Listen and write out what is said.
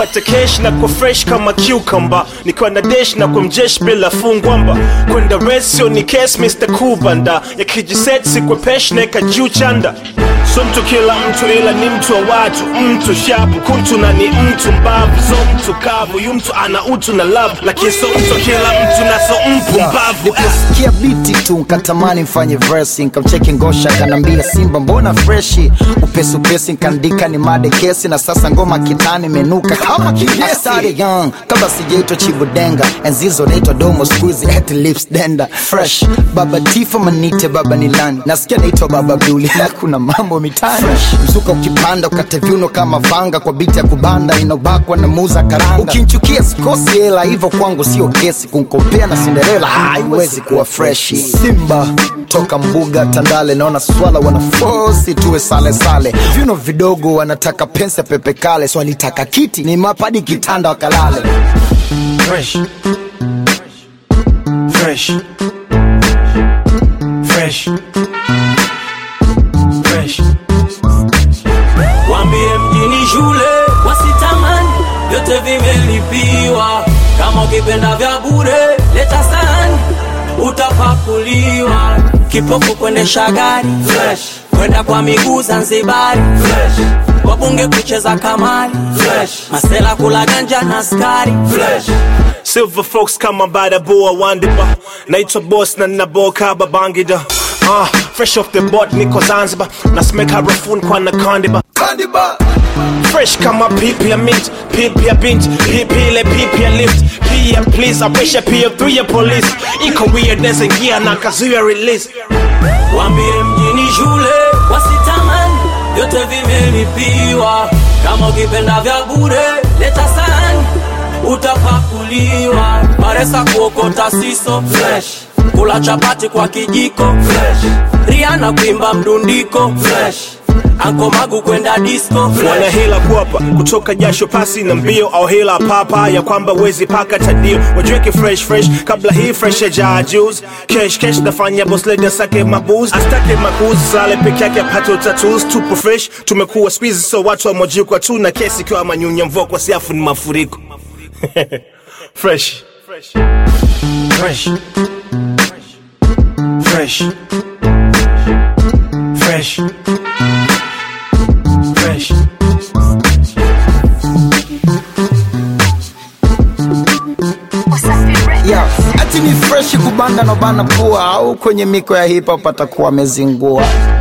nikipata cash na kwa fresh kama cucumber, nikiwa na dash na kwa mjesh bila fungwamba, kwenda resio ni case Mr. Kubanda, yakijiset si kwa pesh neka juu chanda. So mtu kila mtu ila ni mtu wa watu, mtu shapu kuntu na ni mtu mbavu, so mtu kavu yu mtu ana utu na love, lakini so mtu kila mtu na so mpu mbavu. Niposikia biti tu nkatamani mfanye verse, nkamcheki ngosha kanambia Simba mbona freshi, upesi upesi nkandika ni made kesi, na sasa ngoma kitani menuka kama kinyesi. I started young kabla sijaitwa Chibudenga, enzizo naitwa Domo squeeze at lips denda fresh. Baba Tifa manite baba Nilani, nasikia naitwa Baba Abduli na kuna mambo mitani. Mzuka ukipanda ukate viuno kama vanga, kwa biti ya kubanda inobakwa na muza karanga. Ukinchukia sikosi hela hivyo kwangu sio kesi, kunkompea na Cinderella haiwezi kuwa freshi. Simba toka mbuga Tandale, naona swala wanafosi tuwe sale sale, viuno vidogo wanataka pensa pepe kale, so walitaka kiti ni mapadi kitanda wakalale. Fresh Fresh Fresh Fresh. Wambie mjini shule wasitamani, yote vimelipiwa. Kama ukipenda vya bure leta sahani, utapakuliwa. Kipofu kuendesha gari fresh, kwenda kwa miguu Zanzibari fresh, wabunge kucheza kamari fresh, masela kula ganja na skari fresh. Silver folks kama bada boa wandiba, naitwa boss na naboka babangida. Fresh off the boat niko Zanzibar, na smeka harafuni kwa na kandiba. Fresh kama pipi ya mint, pipi ya bint, pipi ile pipi ya lift. Pia please, I wish I pia through your police. Iko weirdness ingia na kazuya release. Wambie mjini shule wasitamani, yote vimelipiwa. Kama ukipenda vya bure leta sahani, utapakuliwa. Maresa kuokota siso fresh, kula chapati kwa kijiko fresh, Rihanna kuimba mdundiko fresh, Anko Magu kwenda disco fresh. Wana hila kuapa kutoka jasho pasi na mbio, au hila papa ya kwamba wezi paka tadio. Wajueke fresh fresh kabla hii fresh ya jaa juice. Cash nafanya boss lady asake mabooze, astake makuzi sale peke yake pato tattoos. Tupo fresh tumekuwa squeeze, so watu wa mojiko tu na kesi kwa manyunya mvua kwa siafu ni mafuriko. Fresh Fresh Fresh Fresh Fresh Fresh. Yeah, ati ni fresh kubanda no bana pua, au kwenye miko ya hip hop atakuwa amezingua.